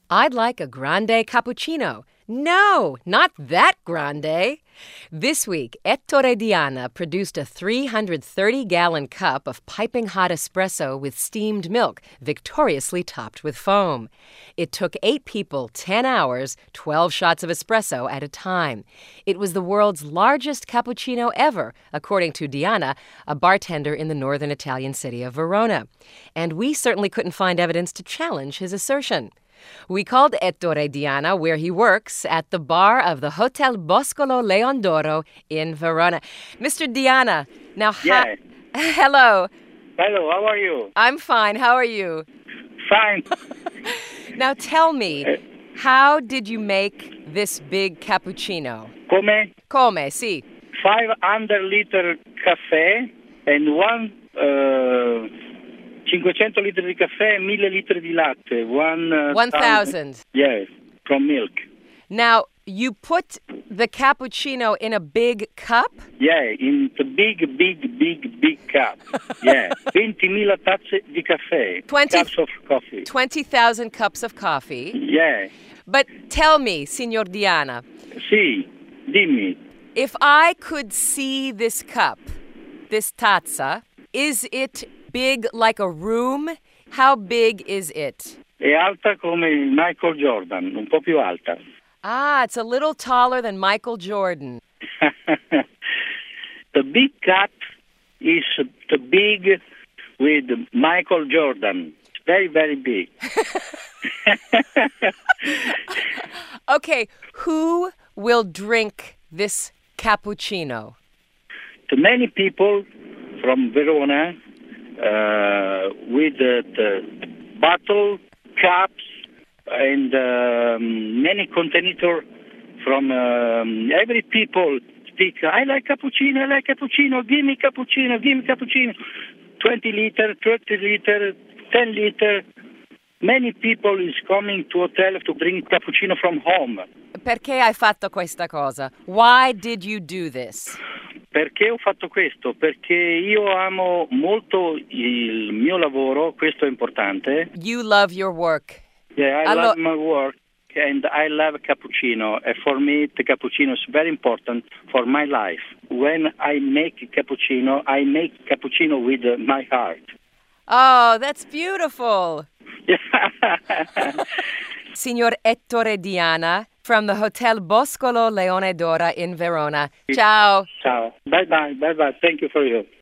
I'd like a grande cappuccino. No, not that grande. This week, Ettore Diana produced a 330-gallon cup of piping hot espresso with steamed milk, victoriously topped with foam. It took 8 people 10 hours, 12 shots of espresso at a time. It was the world's largest cappuccino ever, according to Diana, a bartender in the northern Italian city of Verona. And we certainly couldn't find evidence to challenge his assertion. We called Ettore Diana where he works at the bar of the Hotel Boscolo Leon d'Oro in Verona. Mr. Diana, now hello. Hello, how are you? I'm fine. How are you? Fine. Now tell me, how did you make this big cappuccino? Come? Come, sì. 500 liter caffè and 500 litri di caffè e 1000 litri di latte. 1,000. Yes, from milk. Now, you put the cappuccino in a big cup? Yeah, in the big cup. Yeah, 20.000 tazze di caffè. Cups of coffee. 20,000 cups of coffee? Yeah. But tell me, Signor Diana. Sì, dimmi. If I could see this cup, this tazza, is it big like a room? How big is it? È alta come Michael Jordan, un po' più alta. Ah, it's a little taller than Michael Jordan. The big cup is the big with Michael Jordan. It's very, very big. Okay, who will drink this cappuccino? To many people from Verona, with the bottle, cups, and many containers from every people speak, I like cappuccino, give me cappuccino. 20 liter, 30 liter, 10 liter. Many people is coming to hotel to drink cappuccino from home. Perché hai fatto questa cosa? Why did you do this? Perché ho fatto questo? Perché io amo molto il mio lavoro, questo è importante. You love your work. Yeah, I love my work and I love cappuccino. And for me, the cappuccino is very important for my life. When I make cappuccino with my heart. Oh, that's beautiful. Signor Ettore Diana from the Hotel Boscolo Leone d'Oro in Verona. Ciao. Ciao. Bye-bye. Thank you for you.